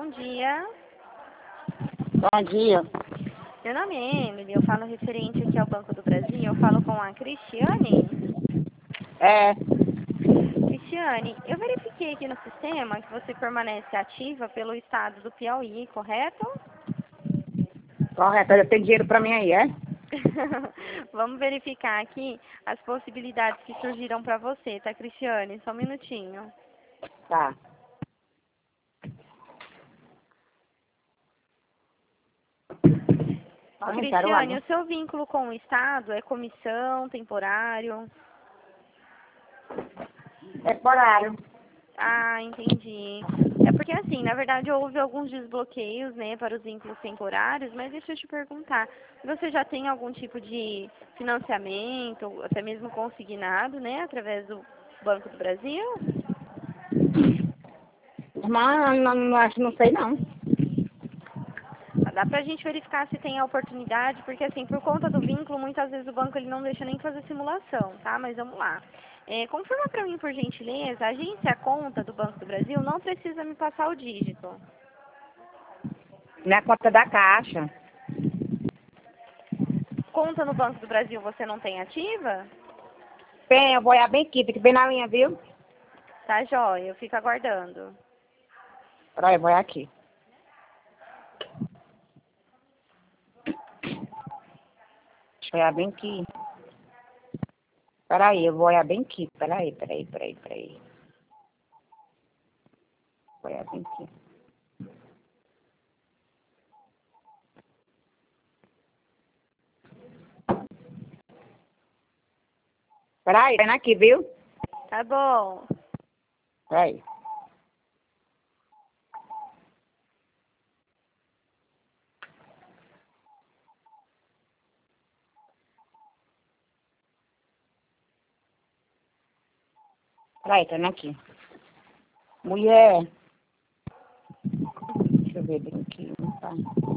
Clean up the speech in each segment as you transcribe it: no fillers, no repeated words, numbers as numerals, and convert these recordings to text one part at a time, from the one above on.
bom dia. Bom dia. Meu nome é Emily, eu falo referente aqui ao Banco do Brasil, eu falo com a Cristiane. É, Cristiane, eu verifiquei aqui no sistema que você permanece ativa pelo estado do Piauí, correto? correto. Tem dinheiro pra mim aí, é? Vamos verificar aqui as possibilidades que surgiram para você, tá, Cristiane? Só um minutinho. Tá. Ô, Cristiane, o seu vínculo com o Estado é comissão, temporário? Temporário. Ah, entendi. É porque assim, na verdade houve alguns desbloqueios, né, para os vínculos temporários, mas deixa eu te perguntar, você já tem algum tipo de financiamento, até mesmo consignado, né, através do Banco do Brasil? Mas não sei não. Dá pra gente verificar se tem a oportunidade, porque assim, por conta do vínculo, muitas vezes o banco ele não deixa nem fazer simulação, tá? Mas vamos lá. Confirma pra mim, por gentileza, a agência, a conta do Banco do Brasil, não precisa me passar o dígito. Na conta da Caixa. Conta no Banco do Brasil você não tem ativa? Bem, eu vou olhar bem aqui, fique bem na linha, viu? Tá jóia, eu fico aguardando. Peraí, eu vou olhar aqui. Deixa eu olhar bem aqui. Peraí, eu vou olhar bem aqui. Peraí. Vou olhar bem aqui. Peraí, vem aqui, viu? Tá bom. Peraí. Peraí, tá aqui. Mulher. Deixa eu ver bem aqui. Tá.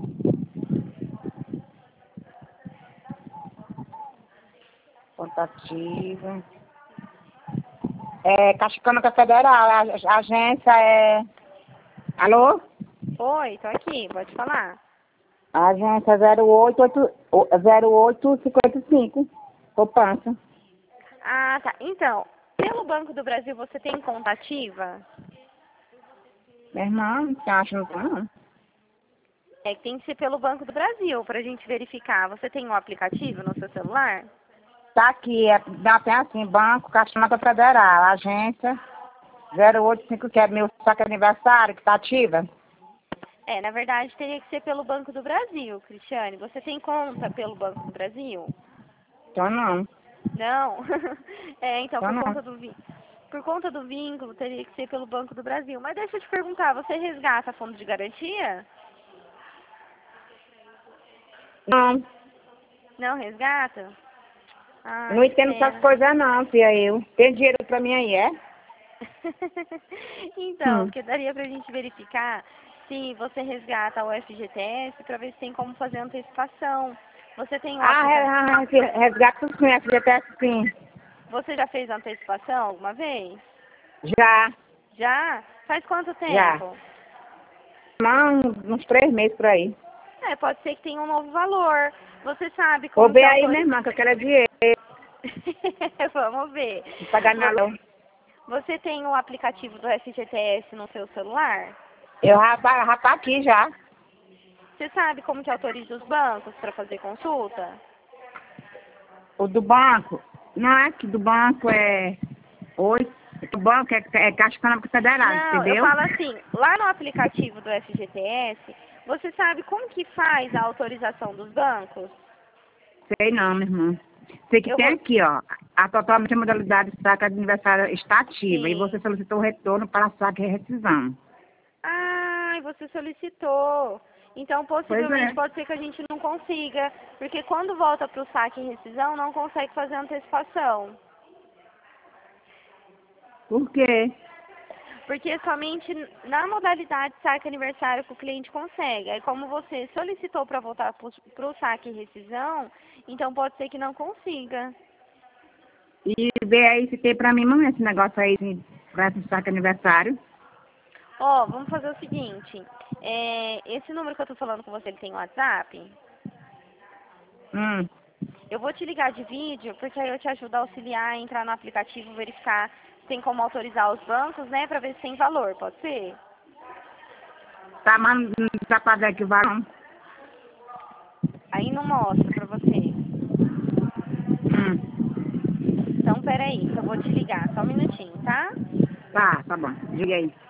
Contativa. Caixa Econômica Federal. A agência é... Alô? Oi, tô aqui, pode falar. A agência 0855. Poupança. Ah, tá. Então, pelo Banco do Brasil você tem conta ativa? Minha irmã, você acha que não tem, não? É que tem que ser pelo Banco do Brasil pra gente verificar. Você tem um aplicativo no seu celular? Tá aqui, tem assim, Banco Caixa Econômica Federal, agência 085, que é meu saque aniversário, que tá ativa. Na verdade teria que ser pelo Banco do Brasil, Cristiane. Você tem conta pelo Banco do Brasil? Então não. Não? Então Então não. por conta do vínculo teria que ser pelo Banco do Brasil. Mas deixa eu te perguntar, você resgata fundo de garantia? Não. Não resgata? Ah, Não que entendo essas pena. coisas não, filha, eu. Tem dinheiro pra mim aí, é? Então, porque daria pra gente verificar se você resgata o FGTS para ver se tem como fazer antecipação. Você tem um aplicativo? Resgata sim, FGTS sim. Você já fez antecipação alguma vez? Já, Já? Faz quanto já. tempo? Não, uns 3 meses por aí. Pode ser que tenha um novo valor. Você sabe Vou como que ver aí, minha autoriza? irmã, que eu quero é dinheiro. Vamos ver. Vou pagar minha luz. Você tem o aplicativo do FGTS no seu celular? Eu já tá aqui já. Você sabe como que autoriza os bancos para fazer consulta? O do banco, não é que do banco é... Oi? Do banco é Caixa Econômica Federal, Não, eu entendeu? falo assim, lá no aplicativo do FGTS, você sabe como que faz a autorização dos bancos? Sei não, minha irmã. Sei que Eu tem vou... aqui, ó. A totalmente a modalidade de saque de aniversário está ativa e você Sim. solicitou o retorno para saque e rescisão. Ah, você solicitou. Então, Pois possivelmente, é. pode ser que a gente não consiga, porque quando volta para o saque e rescisão, não consegue fazer antecipação. Por quê? Porque somente na modalidade saque aniversário que o cliente consegue. Aí, como você solicitou para voltar para o saque e rescisão, então pode ser que não consiga. E vê aí se tem pra mim, mamãe, esse negócio aí pra esse saque aniversário. Vamos fazer o seguinte. Esse número que eu tô falando com você, ele tem WhatsApp? Eu vou te ligar de vídeo, porque aí eu te ajudo a auxiliar a entrar no aplicativo, verificar se tem como autorizar os bancos, né, pra ver se tem valor, pode ser? Tá, mas não tá fazer aqui o valor. Aí não mostra pra você. Então, peraí, que eu vou te ligar, só um minutinho, tá? Tá bom. Diga aí.